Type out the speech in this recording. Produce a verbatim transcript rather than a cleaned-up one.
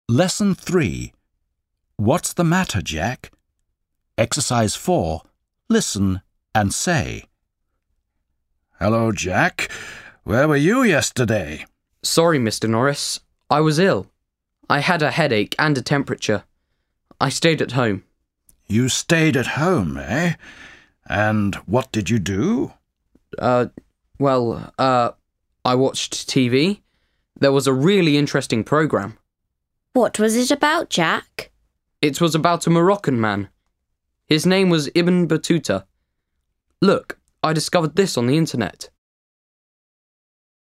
Lesson three. What's the matter, Jack? Exercise four. Listen and say. Hello, Jack. Where were you yesterday? Sorry, Mister Norris. I was ill. I had a headache and a temperature. I stayed at home. You stayed at home, eh? And what did you do? Uh, well, uh, I watched T V. There was a really interesting programme. What was it about, Jack? It was about a Moroccan man. His name was Ibn Battuta. Look, I discovered this on the internet.